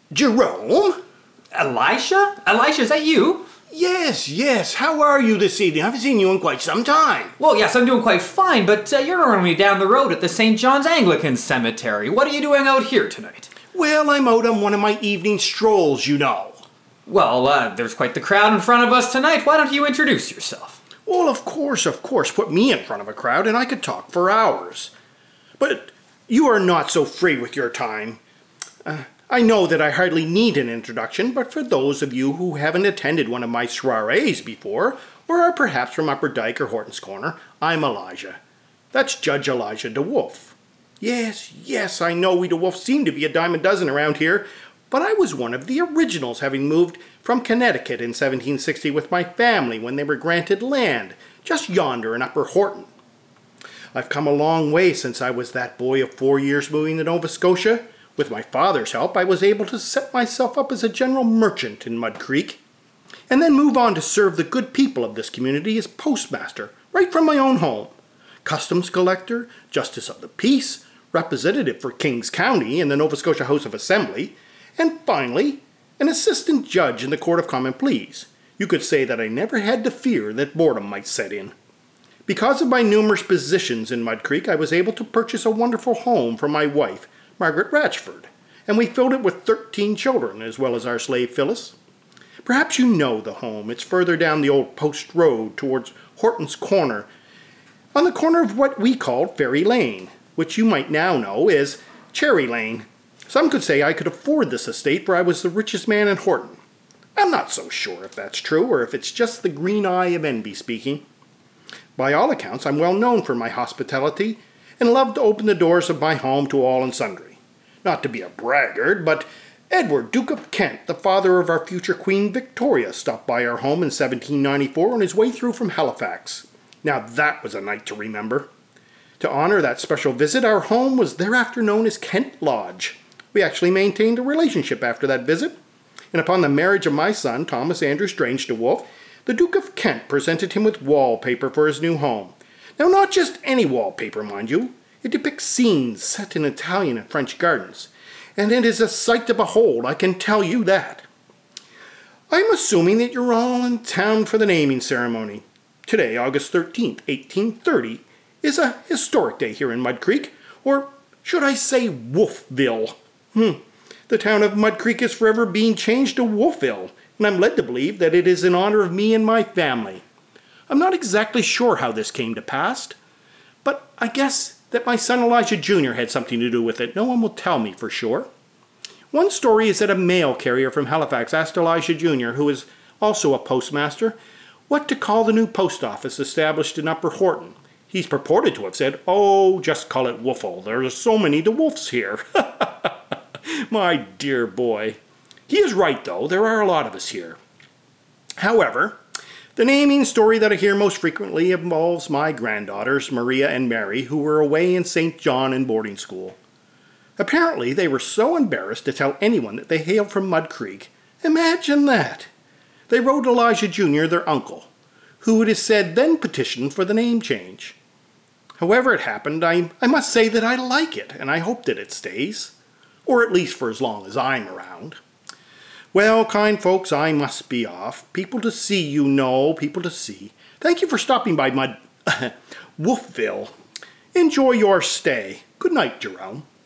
Jerome? Elisha? Elisha, is that you? Yes. How are you this evening? I haven't seen you in quite some time. Well, yes, I'm doing quite fine, but you're normally down the road at the St. John's Anglican Cemetery. What are you doing out here tonight? Well, I'm out on one of my evening strolls, you know. Well, there's quite the crowd in front of us tonight. Why don't you introduce yourself? Well, of course. Put me in front of a crowd and I could talk for hours. But you are not so free with your time. I know that I hardly need an introduction, but for those of you who haven't attended one of my soirees before, or are perhaps from Upper Dyke or Horton's Corner, I'm Elijah. That's Judge Elijah DeWolf. Yes, I know we DeWolfs seem to be a dime a dozen around here, but I was one of the originals, having moved from Connecticut in 1760 with my family when they were granted land, just yonder in Upper Horton. I've come a long way since I was that boy of 4 years moving to Nova Scotia. With my father's help, I was able to set myself up as a general merchant in Mud Creek, and then move on to serve the good people of this community as postmaster, right from my own home, customs collector, justice of the peace, representative for Kings County in the Nova Scotia House of Assembly, and finally, an assistant judge in the Court of Common Pleas. You could say that I never had to fear that boredom might set in. Because of my numerous positions in Mud Creek, I was able to purchase a wonderful home for my wife, Margaret Ratchford, and we filled it with 13 children, as well as our slave Phyllis. Perhaps you know the home. It's further down the old post road towards Horton's Corner, on the corner of what we called Ferry Lane, which you might now know is Cherry Lane. Some could say I could afford this estate, for I was the richest man in Horton. I'm not so sure if that's true, or if it's just the green eye of envy speaking. By all accounts, I'm well known for my hospitality, and love to open the doors of my home to all and sundry. Not to be a braggart, but Edward, Duke of Kent, the father of our future Queen Victoria, stopped by our home in 1794 on his way through from Halifax. Now that was a night to remember. To honor that special visit, our home was thereafter known as Kent Lodge. We actually maintained a relationship after that visit, and upon the marriage of my son, Thomas Andrew Strange DeWolf, the Duke of Kent presented him with wallpaper for his new home. Now, not just any wallpaper, mind you. It depicts scenes set in Italian and French gardens, and it is a sight to behold, I can tell you that. I'm assuming that you're all in town for the naming ceremony. Today, August 13th, 1830, is a historic day here in Mud Creek, or should I say Wolfville? The town of Mud Creek is forever being changed to Wolfville, and I'm led to believe that it is in honor of me and my family. I'm not exactly sure how this came to pass, but I guess that my son Elijah Jr. had something to do with it. No one will tell me for sure. One story is that a mail carrier from Halifax asked Elijah Jr., who is also a postmaster, what to call the new post office established in Upper Horton. He's purported to have said, "Oh, just call it Woofle. There's so many DeWolfs here." My dear boy. He is right, though. There are a lot of us here. However, the naming story that I hear most frequently involves my granddaughters, Maria and Mary, who were away in St. John in boarding school. Apparently, they were so embarrassed to tell anyone that they hailed from Mud Creek. Imagine that! They wrote Elijah Jr., their uncle, who it is said then petitioned for the name change. However it happened, I must say that I like it, and I hope that it stays. Or at least for as long as I'm around. Well, kind folks, I must be off. People to see, you know, people to see. Thank you for stopping by Wolfville. Enjoy your stay. Good night, Jerome.